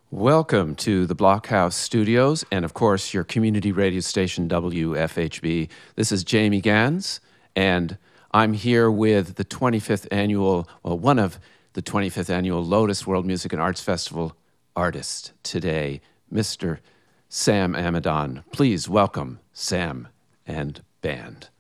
Welcome to the Blockhouse Studios and, of course, your community radio station, WFHB. This is Jamie Gans, and I'm here with the 25th annual, one of the 25th annual Lotus World Music and Arts Festival artist today, Mr. Sam Amidon. Please welcome Sam and band.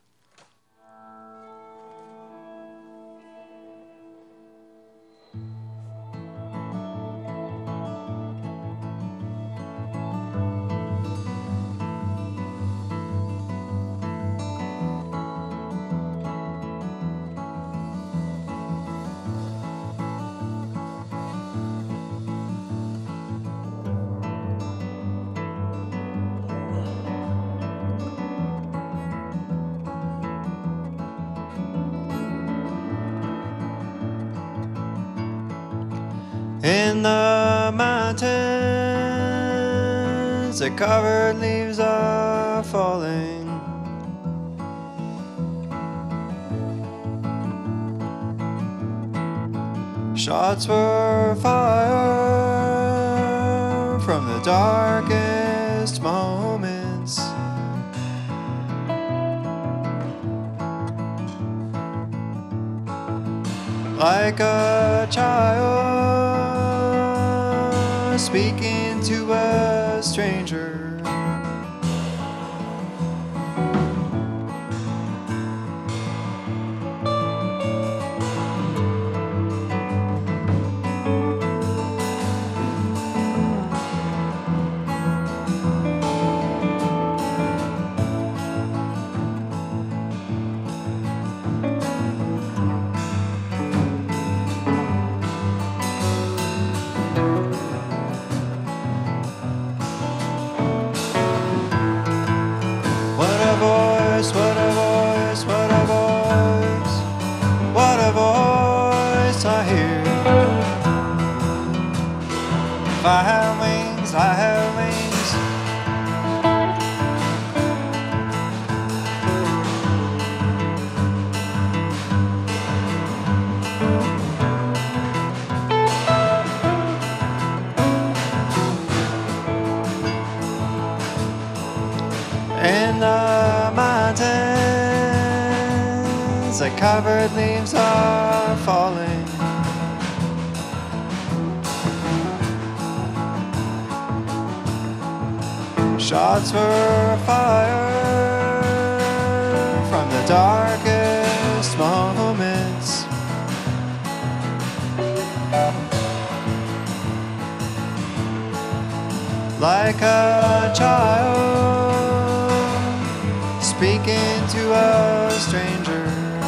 In the mountains, the covered leaves are falling. Shots were fired from the darkest moments. Like a child speaking to a stranger. What a voice I hear. If I have wings, I have wings. In the mountains, the covered leaves are falling. Shots were fired from the darkest moments. Like a child speaking to a stranger.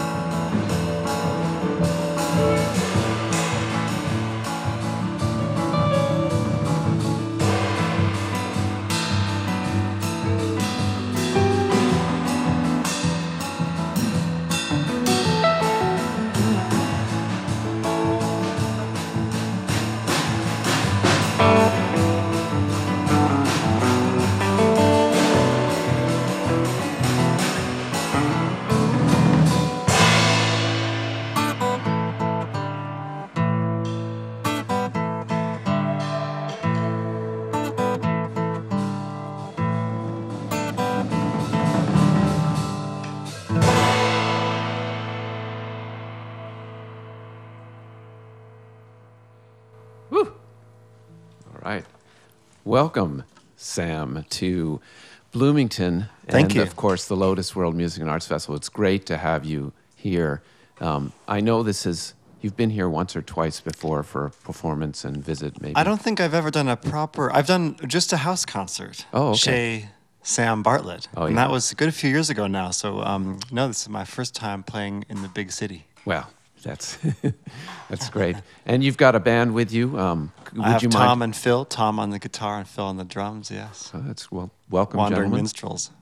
Welcome, Sam, to Bloomington. Thank you. Of course, the Lotus World Music and Arts Festival. It's great to have you here. I know you've been here once or twice before for a performance and visit, maybe. I don't think I've ever done I've done just a house concert. Oh, okay. Shea Sam Bartlett. Oh, and yeah. that was a good few years ago now. So, no, this is my first time playing in the big city. Well, that's great. And you've got a band with you. Would I have you Tom mind? and Phil. Tom on the guitar and Phil on the drums, yes. Oh, that's welcome, Wandering gentlemen. minstrels.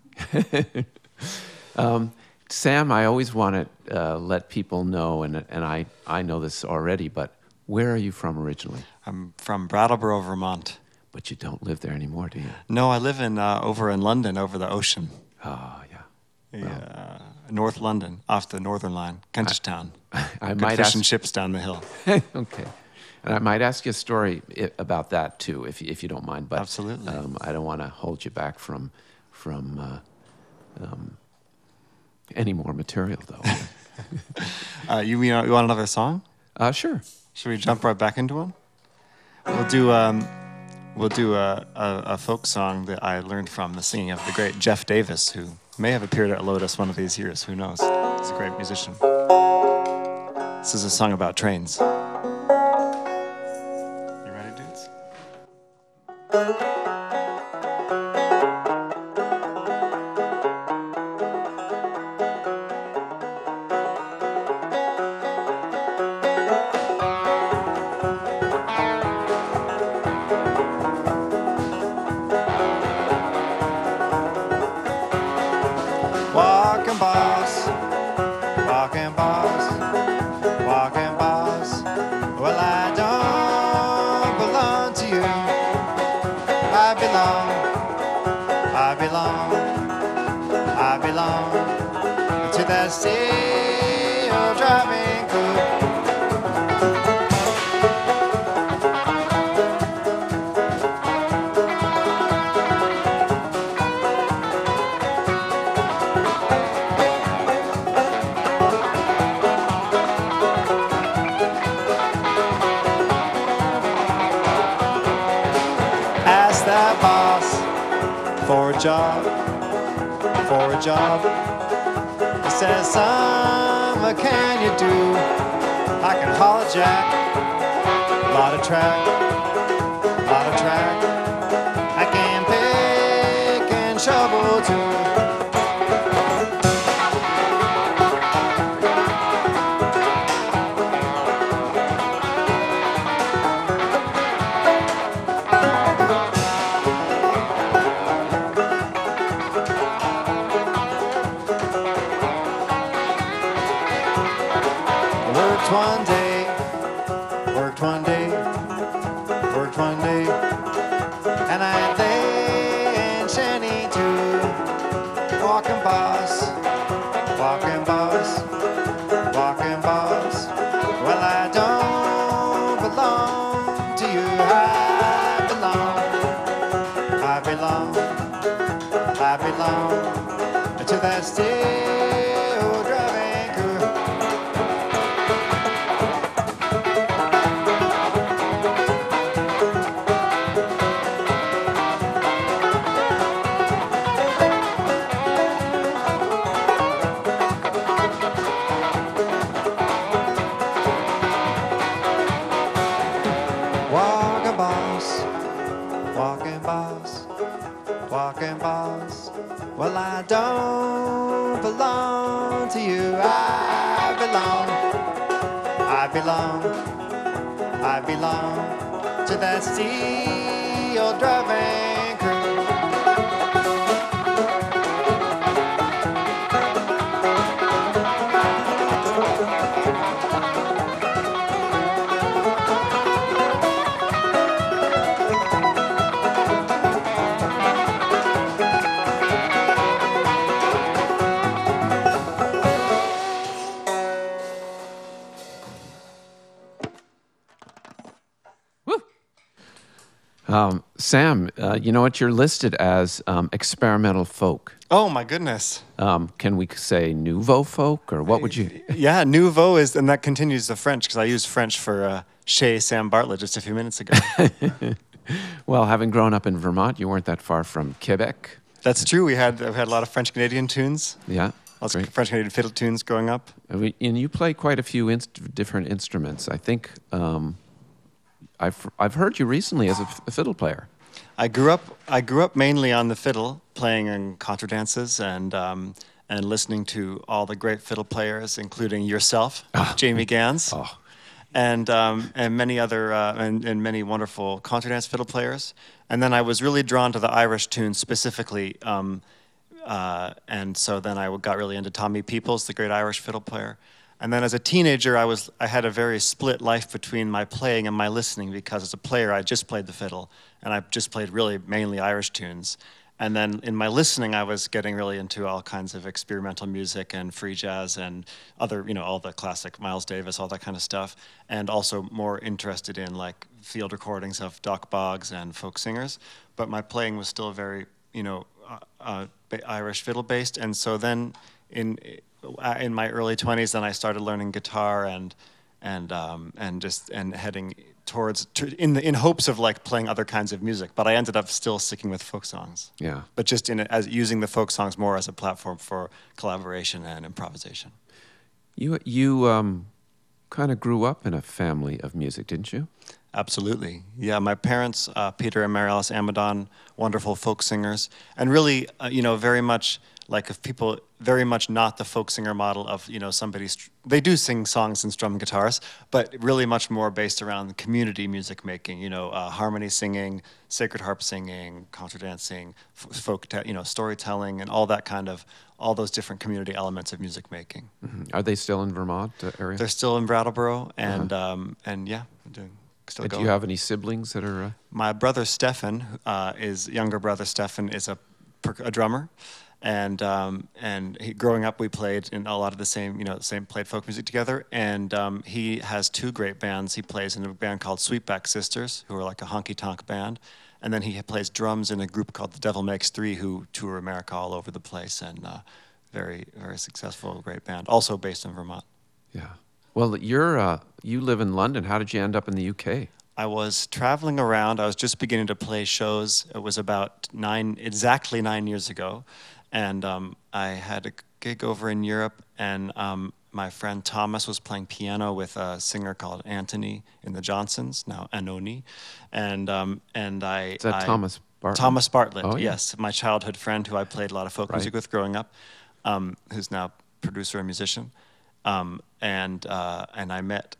Sam, I always want to let people know, and I know this already, but where are you from originally? I'm from Brattleboro, Vermont. But you don't live there anymore, do you? No, I live over in London, over the ocean. Oh, yeah. Yeah, North London, off the Northern Line, Kentish Town. I Good might fish ask. and chips down the hill. Okay. And I might ask you a story about that too, if you don't mind. But Absolutely. I don't want to hold you back from any more material, though. You want another song? Sure. Should we jump right back into one? We'll do a folk song that I learned from the singing of the great Jeff Davis, who may have appeared at Lotus one of these years. Who knows? He's a great musician. This is a song about trains. You ready, dudes? Walking boss, walking boss, walking boss. Well, I don't belong to you. I belong to that steel driving crew. Ask that boss for a job, for a job. He says, son, what can you do? I can haul a jack, lot of track, lot of track. I can pick and shovel too. Worked one day, worked one day, worked one day, and I lay in Shanty too. Walking boss, walking boss, walking boss. Well, I don't belong to you. I belong to that steel driving crew. Walking boss, walking boss, walking boss. Well, I don't belong to you. I belong to that steel driving crew. Sam, you know what? You're listed as experimental folk. Oh my goodness. Can we say nouveau folk, or what would you? Yeah, nouveau is, and that continues the French, because I used French for Chez Sam Bartlett just a few minutes ago. Well, having grown up in Vermont, you weren't that far from Quebec. That's true. We had a lot of French Canadian tunes. Yeah, Lots great. of French Canadian fiddle tunes growing up. And you play quite a few different instruments. I think I've heard you recently as a fiddle player. I grew up mainly on the fiddle, playing in contra dances and listening to all the great fiddle players, including yourself, Jamie Gans, and many other and many wonderful contra dance fiddle players. And then I was really drawn to the Irish tunes specifically, and so then I got really into Tommy Peoples, the great Irish fiddle player. And then as a teenager, I had a very split life between my playing and my listening, because as a player, I just played the fiddle, and I just played really mainly Irish tunes. And then in my listening, I was getting really into all kinds of experimental music and free jazz and other, all the classic Miles Davis, all that kind of stuff, and also more interested in like field recordings of Doc Boggs and folk singers. But my playing was still very, Irish fiddle based. And so then in my early 20s, then I started learning guitar and heading in hopes of like playing other kinds of music, but I ended up still sticking with folk songs. Yeah. But just as using the folk songs more as a platform for collaboration and improvisation. You kind of grew up in a family of music, didn't you? Absolutely. Yeah, my parents, Peter and Mary Alice Amadon, wonderful folk singers, and really, very much like if people very much not the folk singer model of they do sing songs and strum guitars, but really much more based around community music making, harmony singing, sacred harp singing, contra dancing, folk storytelling, and all that kind of all those different community elements of music making. Mm-hmm. Are they still in Vermont area? They're still in Brattleboro, and yeah, doing. Do you have any siblings that are? My brother Stefan, younger brother Stefan is a drummer. And growing up, we played in a lot of the same played folk music together. And he has two great bands. He plays in a band called Sweetback Sisters, who are like a honky-tonk band. And then he plays drums in a group called The Devil Makes Three, who tour America all over the place. And very, very successful, great band, also based in Vermont. Yeah. Well, you live in London. How did you end up in the UK? I was traveling around. I was just beginning to play shows. It was about exactly 9 years ago. And I had a gig over in Europe, and my friend Thomas was playing piano with a singer called Anthony in the Johnsons, now Anoni, and Is that Thomas Bartlett? Thomas Bartlett, oh, yeah. Yes, my childhood friend who I played a lot of folk music with growing up, who's now producer and musician, and I met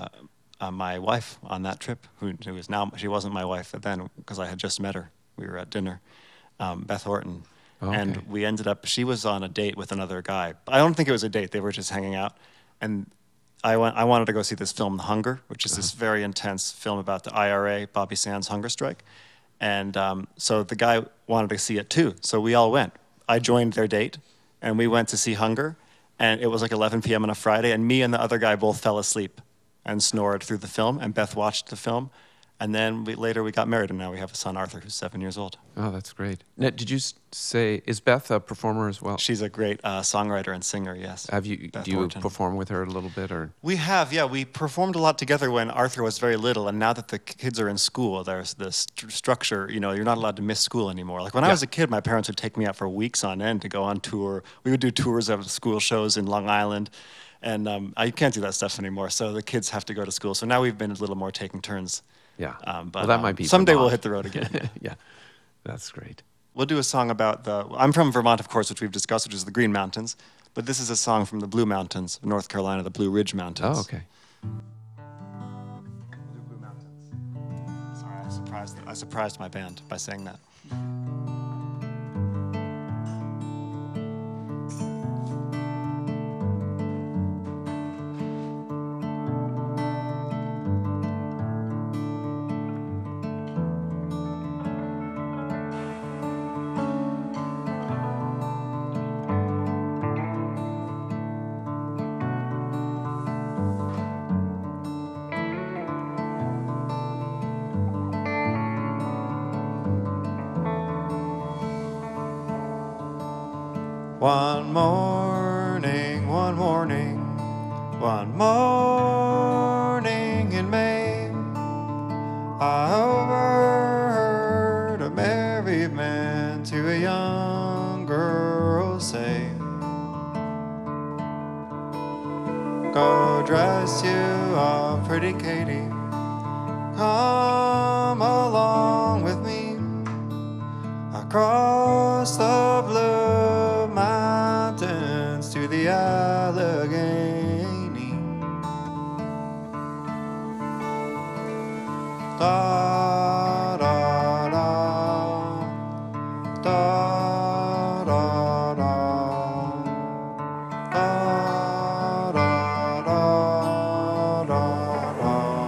my wife on that trip, who is now, she wasn't my wife then because I had just met her. We were at dinner, Beth Horton. Okay. And we ended up, she was on a date with another guy. I don't think it was a date, they were just hanging out. And I wanted to go see this film, The Hunger, which is this very intense film about the IRA, Bobby Sands hunger strike. And so the guy wanted to see it too, so we all went. I joined their date, and we went to see Hunger, and it was like 11 p.m. on a Friday, and me and the other guy both fell asleep and snored through the film, and Beth watched the film. And then later we got married, and now we have a son, Arthur, who's 7 years old. Oh, that's great. Now, did you say, is Beth a performer as well? She's a great songwriter and singer, yes. Do you perform with her a little bit? Or? We have, yeah. We performed a lot together when Arthur was very little, and now that the kids are in school, there's this structure, you're not allowed to miss school anymore. Like when I was a kid, my parents would take me out for weeks on end to go on tour. We would do tours of school shows in Long Island, and I can't do that stuff anymore, so the kids have to go to school. So now we've been a little more taking turns. Yeah, but well, that might be someday Vermont. We'll hit the road again. Yeah, that's great. We'll do a song about I'm from Vermont, of course, which we've discussed, which is the Green Mountains. But this is a song from the Blue Mountains of North Carolina, the Blue Ridge Mountains. Oh, okay. Blue Mountains. Sorry, I surprised my band by saying that. One morning in May, I overheard a merry man to a young girl say, "Go dress you up, pretty Katie, come along with me across the blue mountains to the Allegheny." Da da da, da da da, da da da, da da.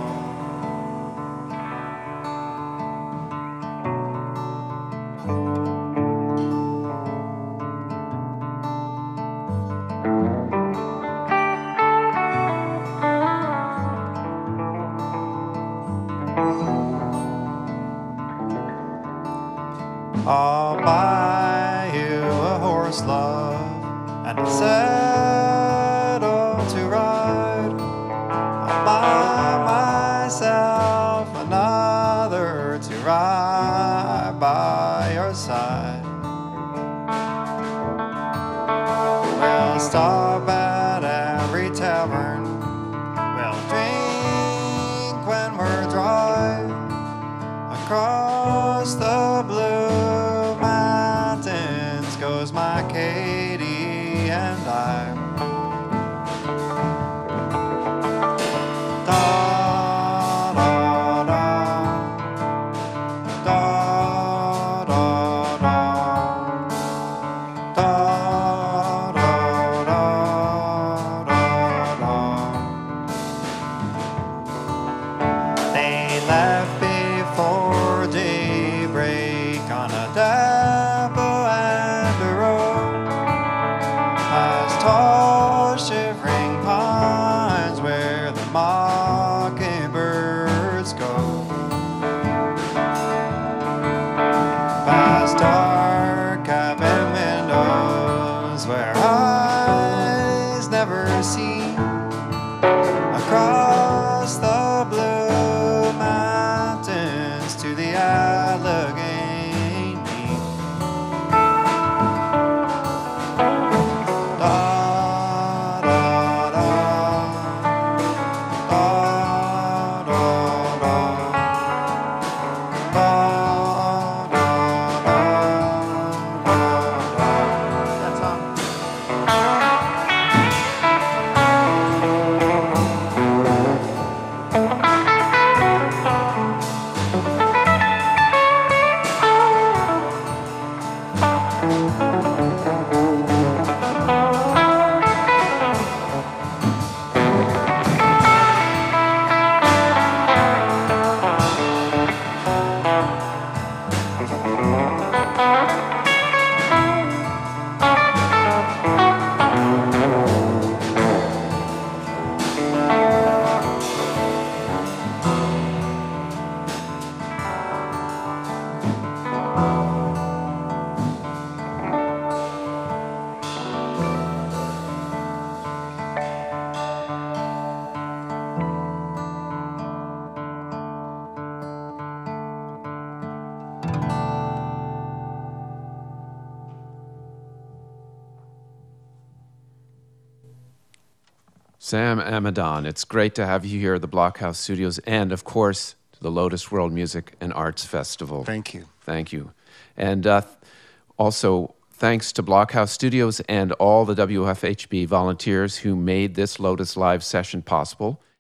I'll buy you a horse, love, and a saddle to ride. I'll buy myself another to ride by your side. We'll stop at every tavern. We'll drink when we're dry. Across the blue mountains goes my Katie and I. Da, da, da. Da, da, da. Da, da, da, da, da. They left before daybreak on a dapple and a road, past tall shivering pines where the mockingbirds go, past dark cabin windows where eyes never see, across the blue mountains to the Allegheny. Da, da, da. Da, da, da. Da, da, da, da. That's all. Sam Amidon, it's great to have you here at the Blockhouse Studios and, of course, to the Lotus World Music and Arts Festival. Thank you. Thank you. And also, thanks to Blockhouse Studios and all the WFHB volunteers who made this Lotus Live session possible.